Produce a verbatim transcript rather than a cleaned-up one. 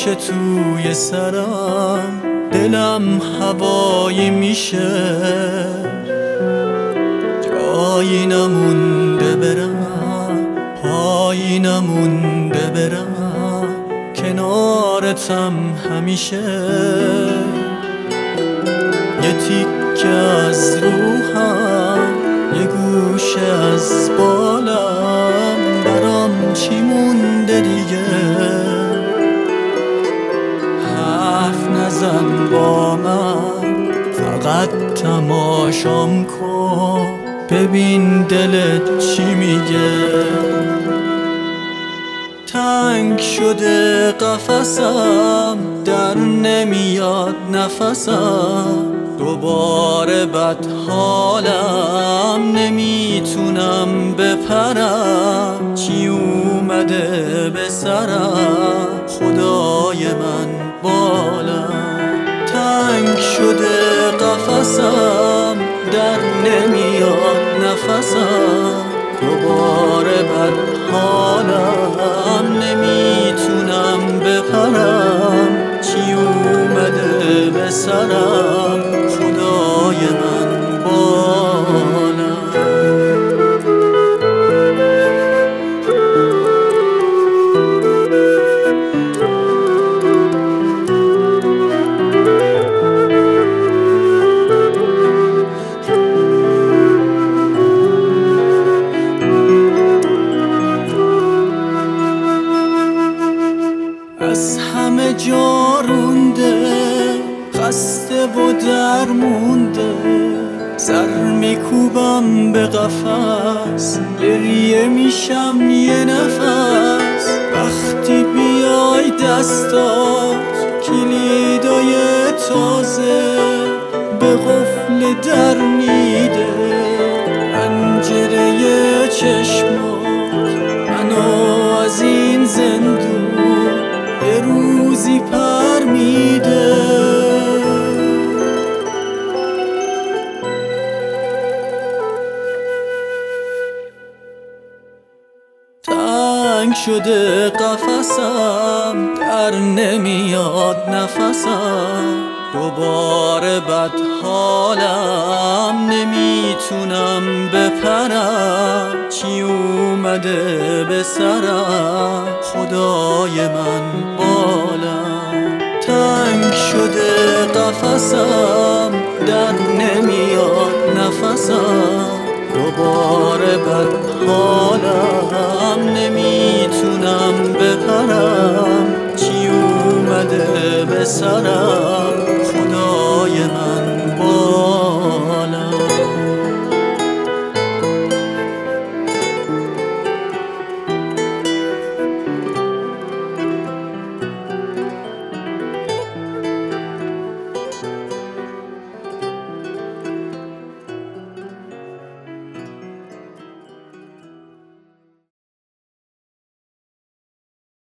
میشه توی سرم، دلم هوایی میشه، جایی نمونده برم، پایی نمونده برم، کنارتم همیشه. یه تیکه از روحم، یه گوشه از بالم، برام چی مونده دیگه؟ حرف نزن با من، فقط تماشام کن، ببین دلت چی میگه. تنگ شده قفسم، در نمیاد نفسم، دوباره بد حالم، نمیتونم بپرم، چی اومده به سرم، خدای من بالم. تنگ شده قفسم، در نمیاد نفسم، دوباره بد حالم، نمیتونم بپرم، چی اومده به سرم، خدای من بالم. از همه جا رونده، خسته و درمونده، سر میکوبم به قفس، گریه میشم یه نفس. وقتی بیای دستات، کلیدای تازه به قفل در میده، پنجره چشمات منو از این زندون یه روزی پر میده. تنگ شده قفسم، در نمیاد نفسم، دوباره بد حالم، نمیتونم بپرم، چی اومده به سرم، خدای من بالم. تنگ شده قفسم،